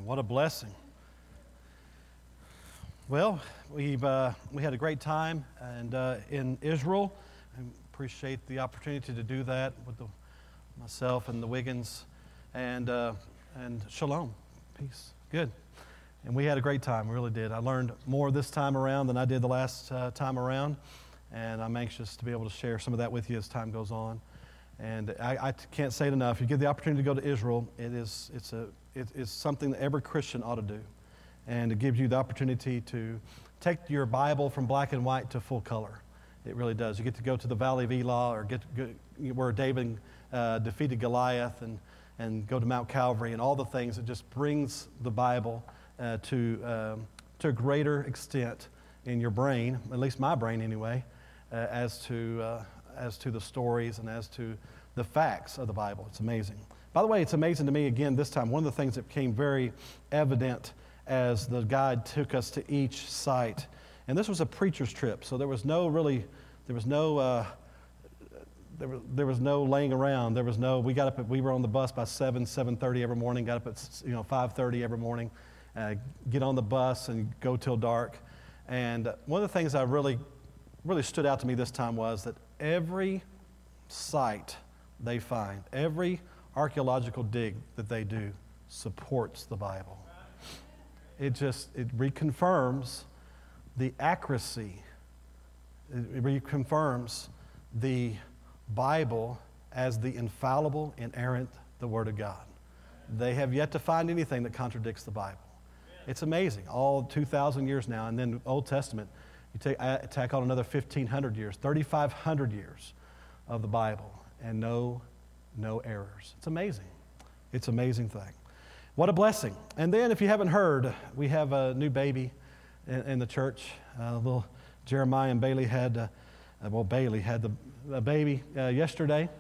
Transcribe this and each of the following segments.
What a blessing. Well, we had a great time in Israel. I appreciate the opportunity to do that with myself and the Wiggins and Shalom, peace, good. And we had a great time, we really did. I learned more this time around than I did the last time around, and I'm anxious to be able to share some of that with you as time goes on. And I can't say it enough. If you get the opportunity to go to Israel, it is something that every Christian ought to do. And it gives you the opportunity to take your Bible from black and white to full color. It really does. You get to go to the Valley of Elah, or get where David defeated Goliath, and go to Mount Calvary, and all the things. It just brings the Bible to a greater extent in your brain, at least my brain anyway, as to the stories and as to the facts of the Bible. It's amazing. By the way, it's amazing to me, again, this time, one of the things that became very evident as the guide took us to each site, and this was a preacher's trip, so there was no laying around. We were on the bus by 7:30 every morning, got up at 5:30 every morning, get on the bus and go till dark. And one of the things that really stood out to me this time was that every site they find, every archaeological dig that they do supports the Bible. It reconfirms the accuracy. It reconfirms the Bible as the infallible, inerrant, the Word of God. They have yet to find anything that contradicts the Bible. It's amazing, all 2,000 years now, and then Old Testament, you tack on another 1,500 years, 3,500 years of the Bible, and no errors. It's amazing. It's an amazing thing. What a blessing. And then, if you haven't heard, we have a new baby in the church. Little Jeremiah and Bailey had, Bailey had the baby yesterday.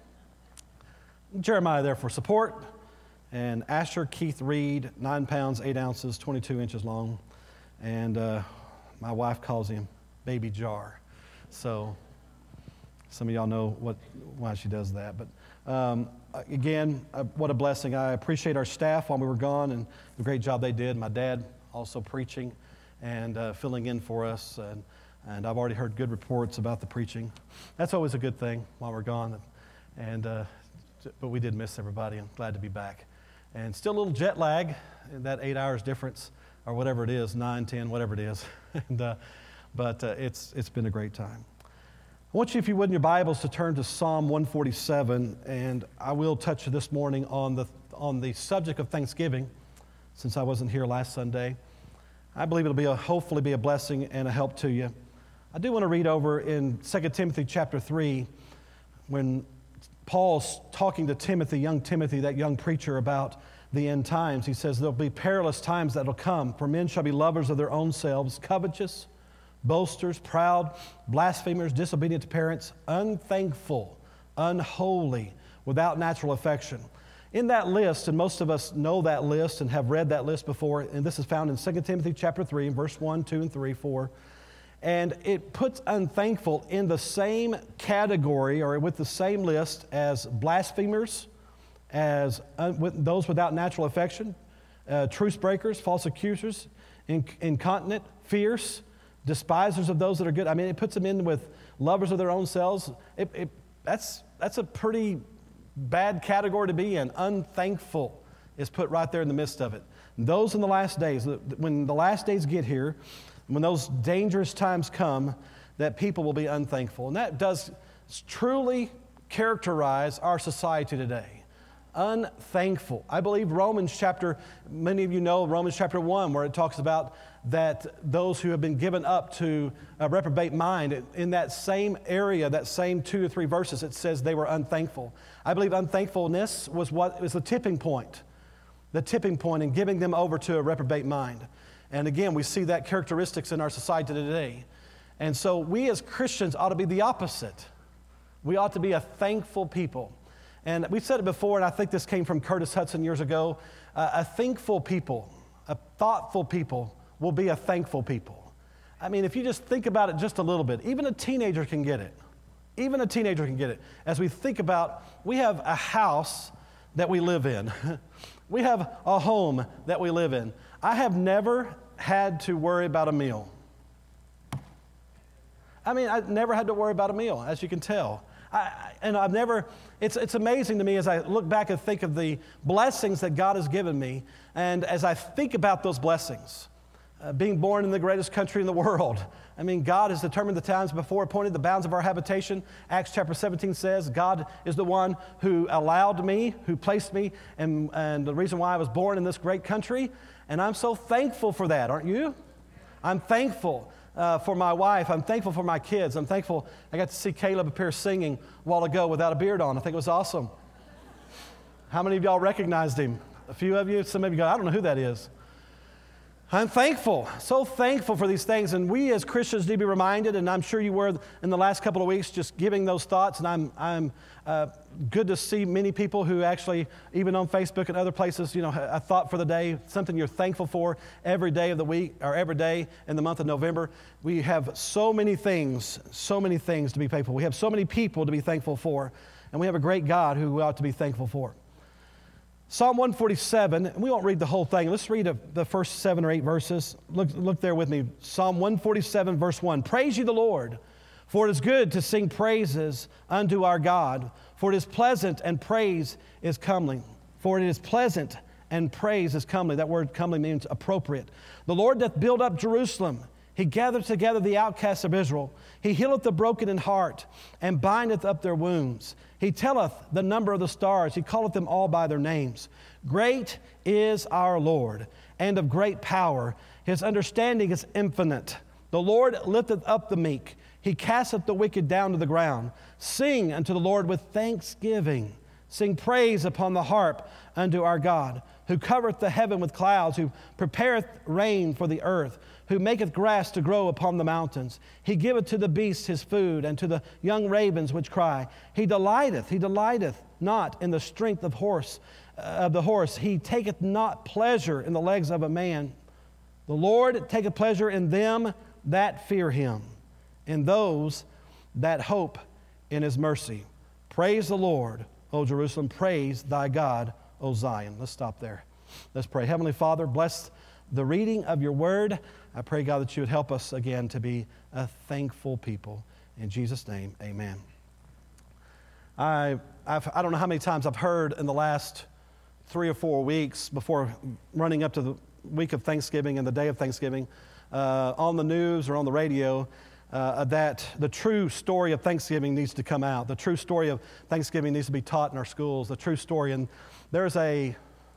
Jeremiah there for support. And Asher Keith Reed, 9 pounds, 8 ounces, 22 inches long. And my wife calls him Baby Jar. So some of y'all know why she does that. But again, what a blessing. I appreciate our staff while we were gone and the great job they did. My dad also preaching and filling in for us. And I've already heard good reports about the preaching. That's always a good thing while we're gone. But we did miss everybody, and glad to be back. And still a little jet lag, that 8 hours difference, or whatever it is, 9, 10, whatever it is. But it's been a great time. I want you, if you would, in your Bibles, to turn to Psalm 147, and I will touch this morning on the subject of Thanksgiving, since I wasn't here last Sunday. I believe it'll hopefully be a blessing and a help to you. I do want to read over in 2 Timothy chapter 3, when Paul's talking to Timothy, that young preacher, about the end times. He says, there'll be perilous times that'll come, for men shall be lovers of their own selves, covetous, boasters, proud, blasphemers, disobedient to parents, unthankful, unholy, without natural affection. In that list, and most of us know that list and have read that list before, and this is found in 2 Timothy chapter 3, verse 1, 2, and 3, 4. And it puts unthankful in the same category, or with the same list, as blasphemers, as those without natural affection, truce breakers, false accusers, incontinent, fierce, despisers of those that are good. I mean, it puts them in with lovers of their own selves. That's a pretty bad category to be in. Unthankful is put right there in the midst of it. Those in the last days, when the last days get here, when those dangerous times come, that people will be unthankful. And that does truly characterize our society today. Unthankful. I believe many of you know Romans chapter 1, where it talks about that those who have been given up to a reprobate mind, in that same area, that same 2 or 3 verses, it says they were unthankful. I believe unthankfulness was the tipping point in giving them over to a reprobate mind. And again, we see that characteristics in our society today. And so we as Christians ought to be the opposite. We ought to be a thankful people. And we've said it before, and I think this came from Curtis Hudson years ago. A thankful people, a thoughtful people will be a thankful people. I mean, if you just think about it just a little bit, even a teenager can get it. Even a teenager can get it. As we think about, we have a house that we live in. We have a home that we live in. I have never had to worry about a meal. I never had to worry about a meal, as you can tell. It's amazing to me as I look back and think of the blessings that God has given me, and as I think about those blessings, being born in the greatest country in the world. God has determined the times before, appointed the bounds of our habitation. Acts chapter 17 says, God is the one who allowed me, who placed me, and the reason why I was born in this great country. And I'm so thankful for that, aren't you? I'm thankful for my wife. I'm thankful for my kids. I'm thankful I got to see Caleb up here singing a while ago without a beard on. I think it was awesome. How many of y'all recognized him? A few of you? Some of you go, I don't know who that is. I'm thankful, so thankful for these things. And we as Christians need to be reminded, and I'm sure you were in the last couple of weeks just giving those thoughts. And I'm good to see many people who actually, even on Facebook and other places, a thought for the day, something you're thankful for every day of the week or every day in the month of November. We have so many things to be thankful. We have so many people to be thankful for. And we have a great God who we ought to be thankful for. Psalm 147, and we won't read the whole thing. Let's read the first 7 or 8 verses. Look there with me. Psalm 147, verse 1. Praise ye the Lord, for it is good to sing praises unto our God, for it is pleasant and praise is comely. For it is pleasant and praise is comely. That word comely means appropriate. The Lord doth build up Jerusalem. He gathereth together the outcasts of Israel. He healeth the broken in heart, and bindeth up their wounds. He telleth the number of the stars. He calleth them all by their names. Great is our Lord, and of great power. His understanding is infinite. The Lord lifteth up the meek. He casteth the wicked down to the ground. Sing unto the Lord with thanksgiving. Sing praise upon the harp unto our God, who covereth the heaven with clouds, who prepareth rain for the earth, who maketh grass to grow upon the mountains. He giveth to the beasts his food, and to the young ravens which cry. He delighteth not in the strength of the horse. He taketh not pleasure in the legs of a man. The Lord taketh pleasure in them that fear him, in those that hope in his mercy. Praise the Lord, O Jerusalem. Praise thy God, O Zion. Let's stop there. Let's pray. Heavenly Father, bless the reading of your word. I pray, God, that you would help us again to be a thankful people. In Jesus' name, amen. I don't know how many times I've heard in the last 3 or 4 weeks before running up to the week of Thanksgiving and the day of Thanksgiving on the news or on the radio that the true story of Thanksgiving needs to come out. The true story of Thanksgiving needs to be taught in our schools. The true story. And there is a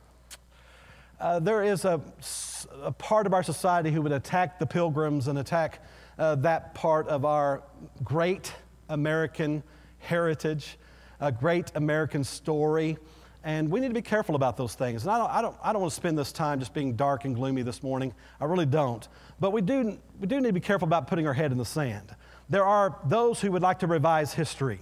part of our society who would attack the Pilgrims and attack that part of our great American heritage, a great American story. And we need to be careful about those things. And I don't want to spend this time just being dark and gloomy this morning. I really don't. But we do need to be careful about putting our head in the sand. There are those who would like to revise history.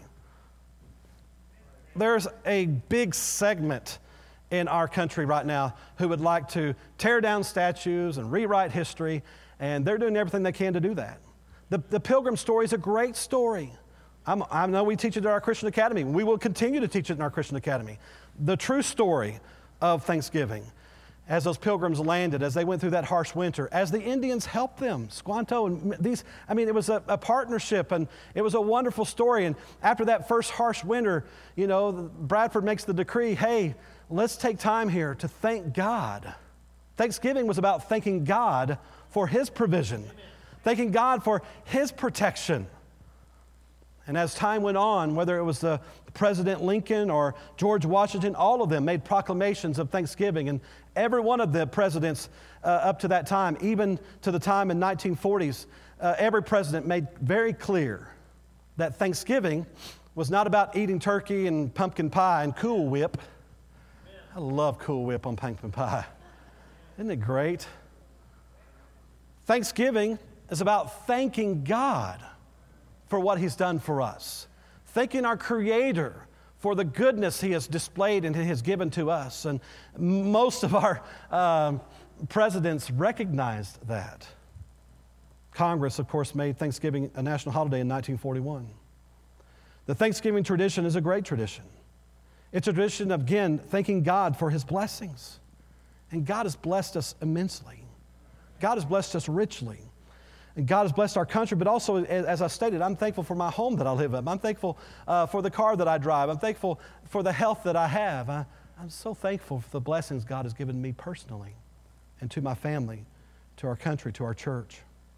There's a big segment in our country right now who would like to tear down statues and rewrite history, and they're doing everything they can to do that. The Pilgrim story is a great story. I know we teach it at our Christian Academy. We will continue to teach it in our Christian Academy. The true story of Thanksgiving, as those Pilgrims landed, as they went through that harsh winter, as the Indians helped them, Squanto and these, it was a partnership, and it was a wonderful story. And after that first harsh winter, Bradford makes the decree, hey, let's take time here to thank God. Thanksgiving was about thanking God for his provision, thanking God for his protection. And as time went on, whether it was the President Lincoln or George Washington, all of them made proclamations of Thanksgiving. And every one of the presidents up to that time, even to the time in 1940s, every president made very clear that Thanksgiving was not about eating turkey and pumpkin pie and Cool Whip. I love Cool Whip on pumpkin pie. Isn't it great? Thanksgiving is about thanking God for what he's done for us. Thanking our Creator for the goodness he has displayed and he has given to us. And most of our presidents recognized that. Congress, of course, made Thanksgiving a national holiday in 1941. The Thanksgiving tradition is a great tradition. It's a tradition of, again, thanking God for his blessings. And God has blessed us immensely. God has blessed us richly. And God has blessed our country, but also, as I stated, I'm thankful for my home that I live in. I'm thankful for the car that I drive. I'm thankful for the health that I have. I'm so thankful for the blessings God has given me personally and to my family, to our country, to our church.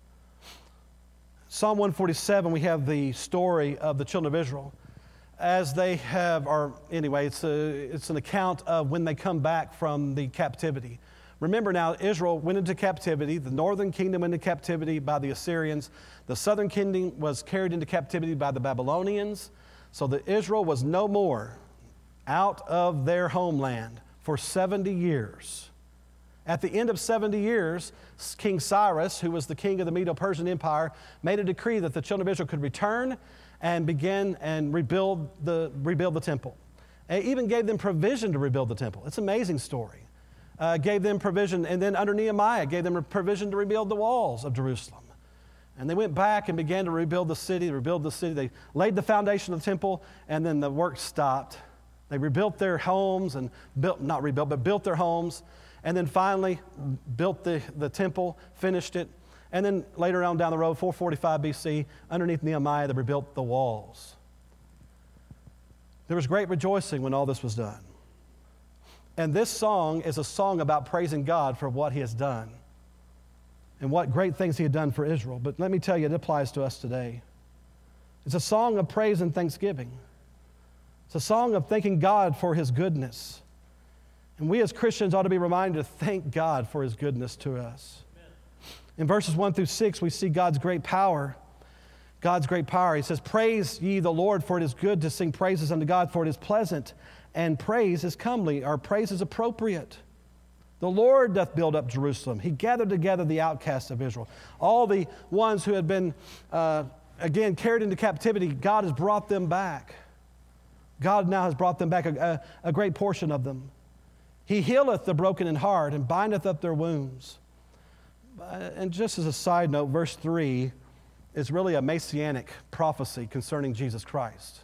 Psalm 147, we have the story of the children of Israel. As they have, or anyway, it's an account of when they come back from the captivity. Remember now, Israel went into captivity. The northern kingdom went into captivity by the Assyrians. The southern kingdom was carried into captivity by the Babylonians. So that Israel was no more out of their homeland for 70 years. At the end of 70 years, King Cyrus, who was the king of the Medo-Persian Empire, made a decree that the children of Israel could return and begin and rebuild the temple. And even gave them provision to rebuild the temple. It's an amazing story. Gave them provision, and then under Nehemiah, gave them provision to rebuild the walls of Jerusalem. And they went back and began to rebuild the city. They laid the foundation of the temple, and then the work stopped. They rebuilt their homes and built their homes, and then finally built the temple, finished it. And then later on down the road, 445 BC, underneath Nehemiah, they rebuilt the walls. There was great rejoicing when all this was done. And this song is a song about praising God for what He has done and what great things He had done for Israel. But let me tell you, it applies to us today. It's a song of praise and thanksgiving. It's a song of thanking God for His goodness. And we as Christians ought to be reminded to thank God for His goodness to us. Amen. In verses 1 through 6, we see God's great power. God's great power. He says, "Praise ye the Lord, for it is good to sing praises unto God, for it is pleasant, and praise is comely," or praise is appropriate. "The Lord doth build up Jerusalem. He gathered together the outcasts of Israel." All the ones who had been, again, carried into captivity, God has brought them back. God now has brought them back, a great portion of them. "He healeth the broken in heart, and bindeth up their wounds." And just as a side note, verse 3 is really a messianic prophecy concerning Jesus Christ.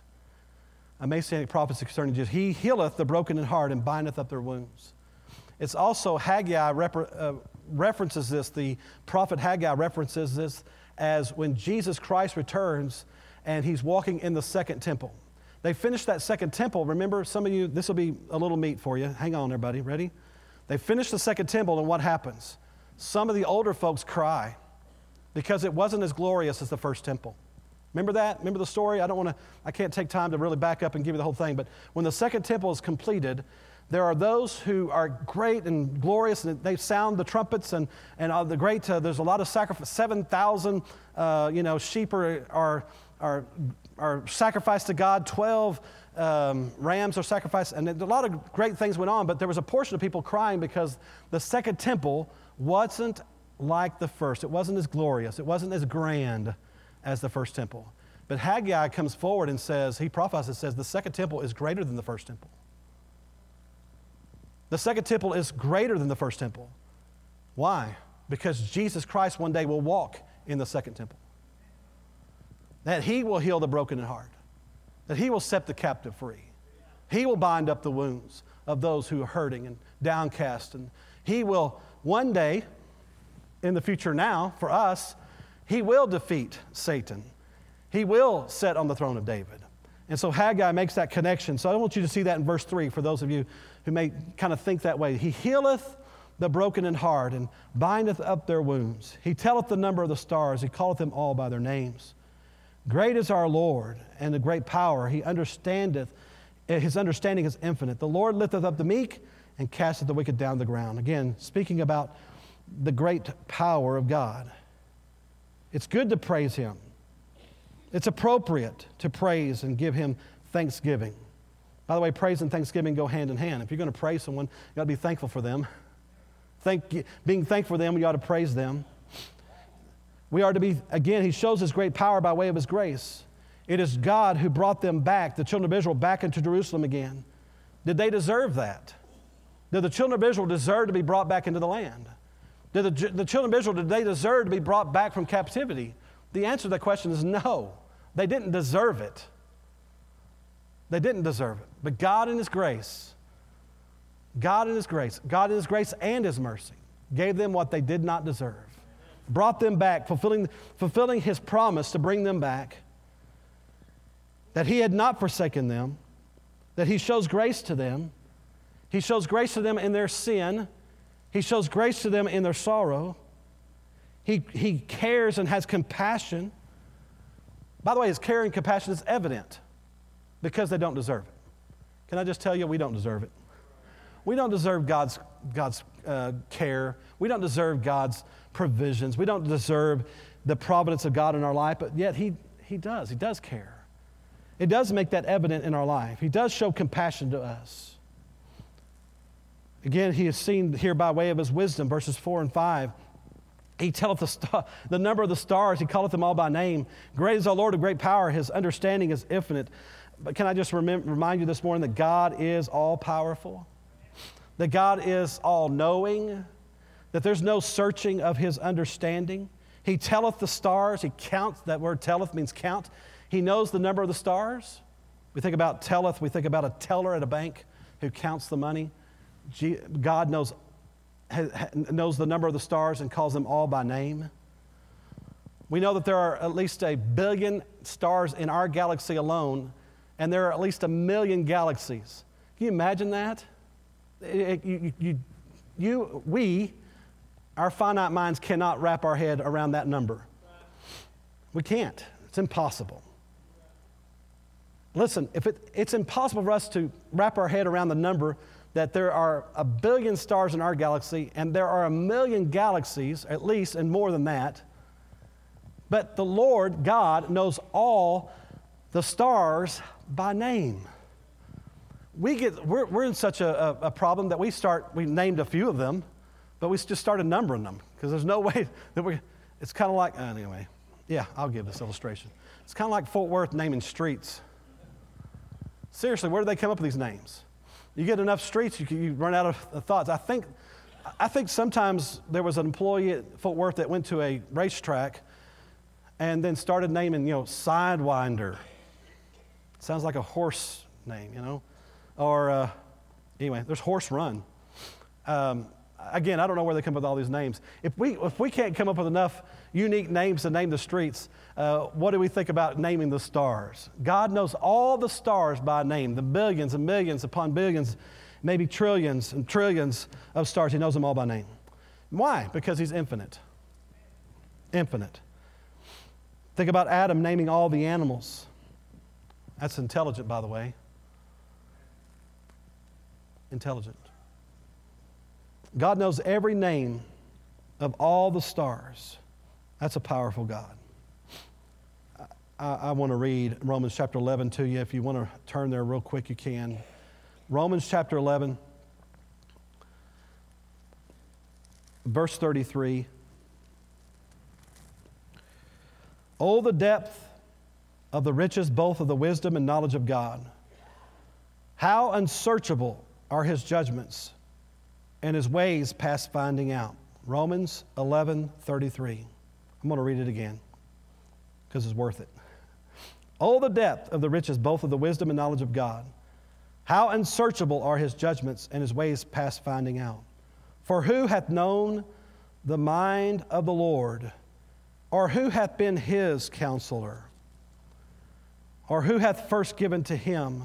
A messianic prophecy concerning Jesus. "He healeth the broken in heart and bindeth up their wounds." It's also, Haggai references this, the prophet Haggai references this as when Jesus Christ returns and He's walking in the second temple. They finished that second temple. Remember, some of you, this will be a little meat for you. Hang on, everybody. Ready? They finished the second temple, and what happens? Some of the older folks cry because it wasn't as glorious as the first temple. Remember that? Remember the story? I can't take time to really back up and give you the whole thing, but when the second temple is completed, there are those who are great and glorious, and they sound the trumpets, and the great, there's a lot of sacrifice. 7,000, sheep are sacrificed to God. 12 rams are sacrificed, and a lot of great things went on, but there was a portion of people crying because the second temple wasn't like the first. It wasn't as glorious. It wasn't as grand as the first temple. But Haggai comes forward and says, he prophesies and says, the second temple is greater than the first temple. The second temple is greater than the first temple. Why? Because Jesus Christ one day will walk in the second temple. That He will heal the broken in heart. That He will set the captive free. He will bind up the wounds of those who are hurting and downcast. And He will one day, in the future now, for us, He will defeat Satan. He will sit on the throne of David. And so Haggai makes that connection. So I want you to see that in verse 3 for those of you who may kind of think that way. "He healeth the broken in heart and bindeth up their wounds. He telleth the number of the stars. He calleth them all by their names. Great is our Lord, and the great power. He understandeth. His understanding is infinite. The Lord lifteth up the meek and casteth the wicked down to the ground." Again, speaking about the great power of God. It's good to praise Him. It's appropriate to praise and give Him thanksgiving. By the way, praise and thanksgiving go hand in hand. If you're going to praise someone, you got to be thankful for them. Being thankful for them, you ought to praise them. We are to be, again, He shows His great power by way of His grace. It is God who brought them back, the children of Israel, back into Jerusalem again. Did they deserve that? Did the children of Israel deserve to be brought back into the land? Did the children of Israel, did they deserve to be brought back from captivity? The answer to that question is no. They didn't deserve it. They didn't deserve it. But God in His grace God in His grace and His mercy, gave them what they did not deserve, brought them back, fulfilling His promise to bring them back, that He had not forsaken them, that He shows grace to them. He shows grace to them in their sin. He shows grace to them in their sorrow. He cares and has compassion. By the way, His care and compassion is evident because they don't deserve it. Can I just tell you, we don't deserve it. We don't deserve God's care. We don't deserve God's provisions. We don't deserve the providence of God in our life, but yet He does. He does care. It does make that evident in our life. He does show compassion to us. Again, He is seen here by way of His wisdom, verses 4 and 5. He telleth the number of the stars, He calleth them all by name. Great is our Lord of great power, His understanding is infinite. But can I just remind you this morning that God is all-powerful, that God is all-knowing, that there's no searching of His understanding. He telleth the stars, He counts. That word telleth means count. He knows the number of the stars. We think about telleth, we think about a teller at a bank who counts the money. God knows the number of the stars and calls them all by name. We know that there are at least 1 billion stars in our galaxy alone, and there are at least 1 million galaxies. Can you imagine that? Our finite minds cannot wrap our head around that number. We can't. It's impossible. Listen, if it's impossible for us to wrap our head around the number that there are 1 billion stars in our galaxy, and there are 1 million galaxies, at least, and more than that. But the Lord, God, knows all the stars by name. We're in such a problem that we named a few of them, but we just started numbering them, because there's no way that it's kind of like, anyway, yeah, I'll give this illustration. It's kind of like Fort Worth naming streets. Seriously, where do they come up with these names? You get enough streets, you run out of thoughts. I think sometimes there was an employee at Fort Worth that went to a racetrack and then started naming, Sidewinder. Sounds like a horse name, Or, anyway, there's Horse Run. Again, I don't know where they come up with all these names. If we can't come up with enough unique names to name the streets, what do we think about naming the stars? God knows all the stars by name, the billions and millions upon billions, maybe trillions and trillions of stars. He knows them all by name. Why? Because He's infinite. Infinite. Think about Adam naming all the animals. That's intelligent, by the way. Intelligent. God knows every name of all the stars. That's a powerful God. I want to read Romans chapter 11 to you. If you want to turn there real quick, you can. Romans chapter 11, verse 33. Oh, the depth of the riches both of the wisdom and knowledge of God. How unsearchable are His judgments, and His ways past finding out. Romans 11:33. I'm going to read it again because it's worth it. Oh, the depth of the riches both of the wisdom and knowledge of God. How unsearchable are His judgments and His ways past finding out. For who hath known the mind of the Lord? Or who hath been His counselor? Or who hath first given to Him,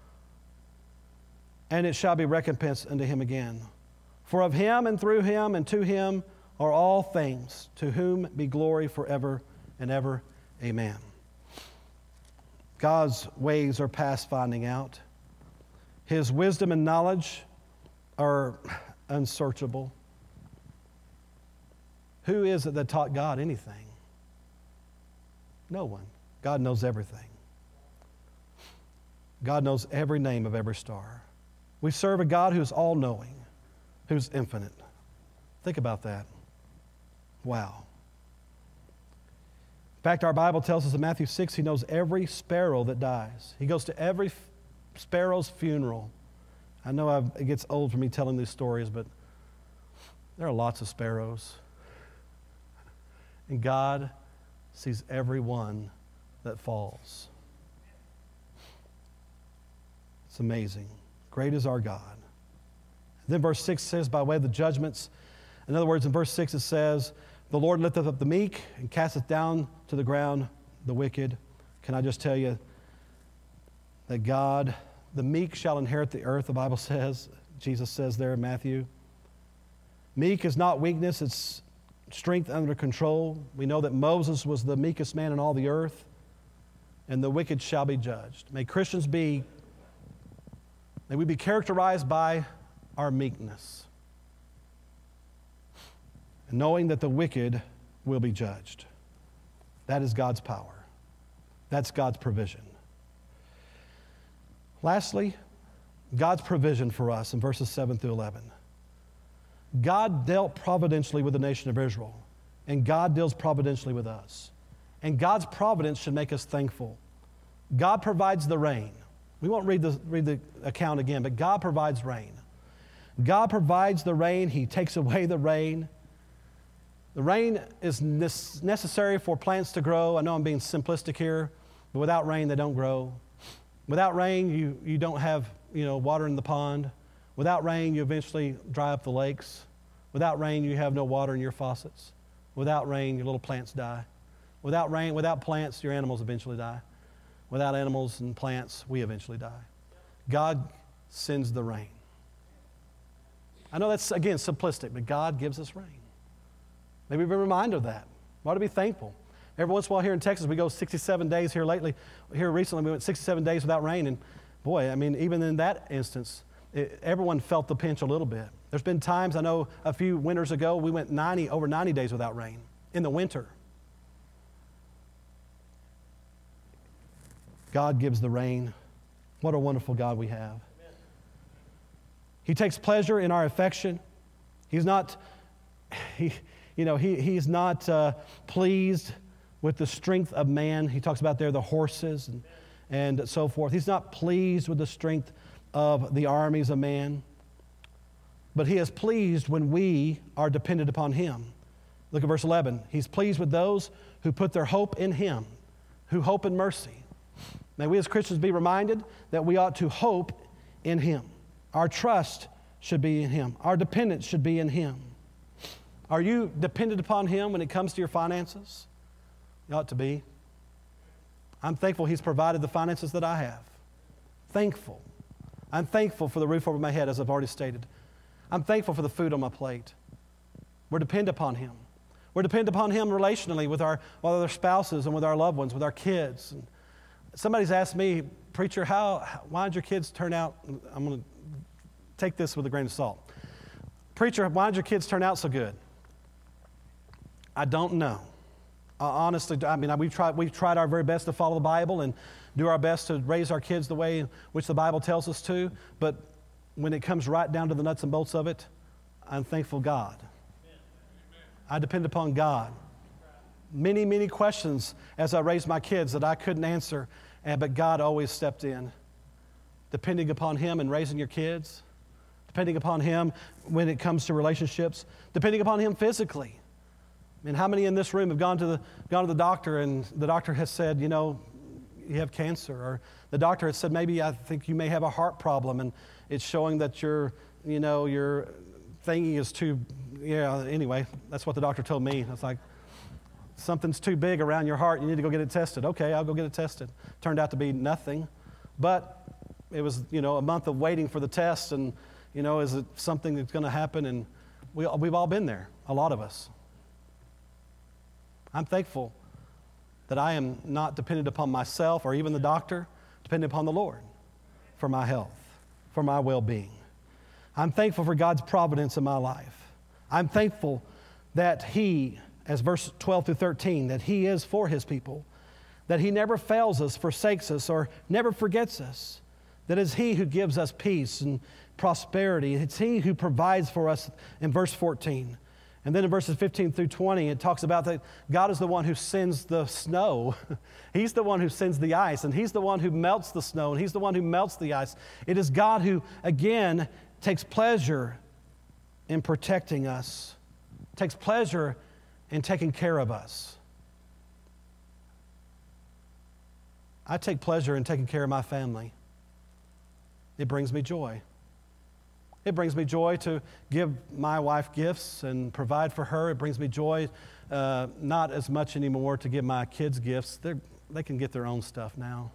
and it shall be recompensed unto Him again? For of Him and through Him and to Him are all things, to whom be glory forever and ever. Amen. God's ways are past finding out. His wisdom and knowledge are unsearchable. Who is it that taught God anything? No one. God knows everything. God knows every name of every star. We serve a God who's all-knowing, who's infinite. Think about that. Wow. In fact, our Bible tells us in Matthew 6, He knows every sparrow that dies. He goes to every sparrow's funeral. I know it gets old for me telling these stories, but there are lots of sparrows. And God sees every one that falls. It's amazing. Great is our God. Then verse 6 says, by way of the judgments. In other words, in verse 6 it says, the Lord lifteth up the meek and casteth down to the ground the wicked. Can I just tell you that God, the meek shall inherit the earth, the Bible says. Jesus says there in Matthew. Meek is not weakness, it's strength under control. We know that Moses was the meekest man in all the earth, and the wicked shall be judged. May we be characterized by our meekness, and knowing that the wicked will be judged. That is God's power. That's God's provision. Lastly, God's provision for us in verses 7 through 11. God dealt providentially with the nation of Israel, and God deals providentially with us. And God's providence should make us thankful. God provides the rain. We won't read the account again, but God provides rain. God provides the rain. He takes away the rain. The rain is necessary for plants to grow. I know I'm being simplistic here, but without rain, they don't grow. Without rain, you don't have water in the pond. Without rain, you eventually dry up the lakes. Without rain, you have no water in your faucets. Without rain, your little plants die. Without rain, without plants, your animals eventually die. Without animals and plants, we eventually die. God sends the rain. I know that's, again, simplistic, but God gives us rain. Maybe be reminded of that. We ought to be thankful. Every once in a while here in Texas, we go 67 days here recently, we went 67 days without rain, and boy, I mean, even in that instance, everyone felt the pinch a little bit. There's been times, I know a few winters ago, we went over 90 days without rain in the winter. God gives the rain. What a wonderful God we have. He takes pleasure in our affection. He's not pleased with the strength of man. He talks about there the horses and so forth. He's not pleased with the strength of the armies of man. But he is pleased when we are dependent upon him. Look at verse 11. He's pleased with those who put their hope in him, who hope in mercy. May we as Christians be reminded that we ought to hope in him. Our trust should be in him. Our dependence should be in him. Are you dependent upon him when it comes to your finances? You ought to be. I'm thankful he's provided the finances that I have. Thankful. I'm thankful for the roof over my head, as I've already stated. I'm thankful for the food on my plate. We're dependent upon him. We're dependent upon him relationally with our spouses and with our loved ones, with our kids. And somebody's asked me, preacher, why did your kids turn out? I'm going to take this with a grain of salt. Preacher, why did your kids turn out so good? I don't know. Honestly, I mean, we've tried our very best to follow the Bible and do our best to raise our kids the way in which the Bible tells us to, but when it comes right down to the nuts and bolts of it, I'm thankful God. I depend upon God. Many, many questions as I raised my kids that I couldn't answer, but God always stepped in. Depending upon him in raising your kids, depending upon him when it comes to relationships, depending upon him physically. I mean, how many in this room have gone to the doctor and the doctor has said, you have cancer, or the doctor has said, maybe I think you may have a heart problem, and it's showing that your thingy is too, anyway, that's what the doctor told me. It's like, something's too big around your heart, you need to go get it tested. Okay, I'll go get it tested. Turned out to be nothing, but it was, a month of waiting for the test, and, is it something that's going to happen? And we've all been there, a lot of us. I'm thankful that I am not dependent upon myself or even the doctor, dependent upon the Lord for my health, for my well-being. I'm thankful for God's providence in my life. I'm thankful that he, as verse 12 through 13, that he is for his people, that he never fails us, forsakes us, or never forgets us, that it's he who gives us peace and prosperity. It's he who provides for us in verse 14. And then in verses 15 through 20, it talks about that God is the one who sends the snow. He's the one who sends the ice, and he's the one who melts the snow, and he's the one who melts the ice. It is God who, again, takes pleasure in protecting us, takes pleasure in taking care of us. I take pleasure in taking care of my family. It brings me joy. It brings me joy to give my wife gifts and provide for her. It brings me joy, not as much anymore to give my kids gifts. They can get their own stuff now.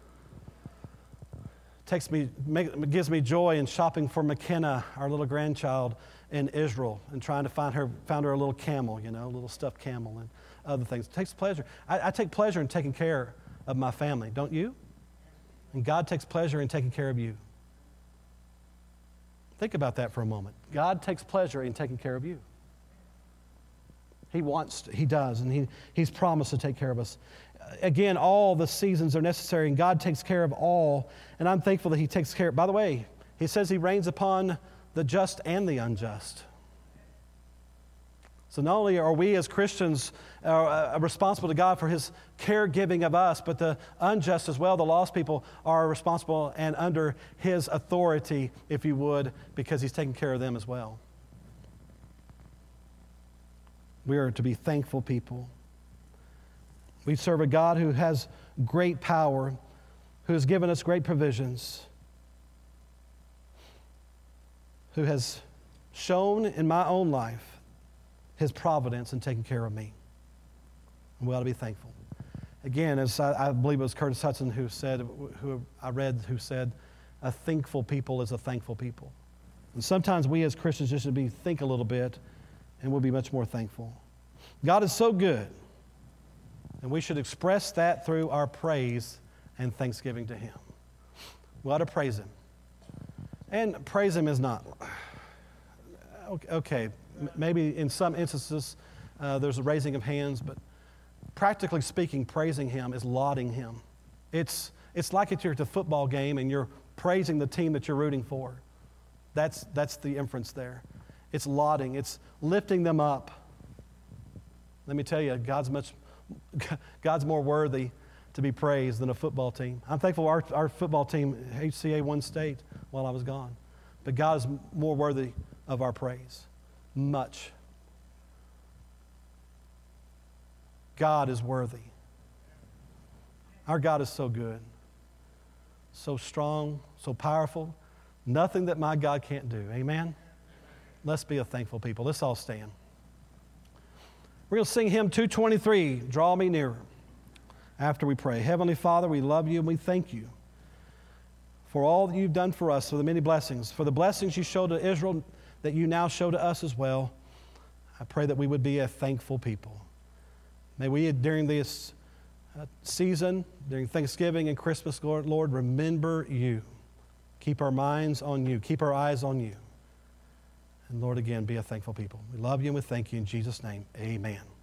Gives me joy in shopping for McKenna, our little grandchild, in Israel, and trying to found her a little camel, a little stuffed camel and other things. It takes pleasure. I take pleasure in taking care of my family, don't you? And God takes pleasure in taking care of you. Think about that for a moment. God takes pleasure in taking care of you. He does, and He's promised to take care of us. Again, all the seasons are necessary, and God takes care of all. And I'm thankful that He takes care. By the way, He says He reigns upon the just and the unjust. So not only are we as Christians responsible to God for His caregiving of us, but the unjust as well, the lost people, are responsible and under His authority, if you would, because He's taking care of them as well. We are to be thankful people. We serve a God who has great power, who has given us great provisions, who has shown in my own life His providence in taking care of me. And we ought to be thankful. Again, as I believe it was Curtis Hudson who said, who said, a thankful people is a thankful people. And sometimes we as Christians just need to think a little bit, and we'll be much more thankful. God is so good. And we should express that through our praise and thanksgiving to Him. We ought to praise Him. And praise Him is not, okay, maybe in some instances there's a raising of hands, but practically speaking, praising Him is lauding Him. It's like if you're at a football game and you're praising the team that you're rooting for. That's the inference there. It's lauding. It's lifting them up. Let me tell you, God's more worthy to be praised than a football team. I'm thankful our football team, HCA, won state while I was gone. But God is more worthy of our praise. Much. God is worthy. Our God is so good, so strong, so powerful. Nothing that my God can't do. Amen? Let's be a thankful people. Let's all stand. We're going to sing hymn 223, Draw Me Nearer, after we pray. Heavenly Father, we love you and we thank you for all that you've done for us, for the many blessings, for the blessings you showed to Israel that you now show to us as well. I pray that we would be a thankful people. May we, during this season, during Thanksgiving and Christmas, Lord, remember you. Keep our minds on you. Keep our eyes on you. And Lord, again, be a thankful people. We love you and we thank you in Jesus' name. Amen.